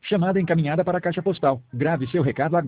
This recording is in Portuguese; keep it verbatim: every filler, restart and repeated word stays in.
Chamada encaminhada para a caixa postal. Grave seu recado agora.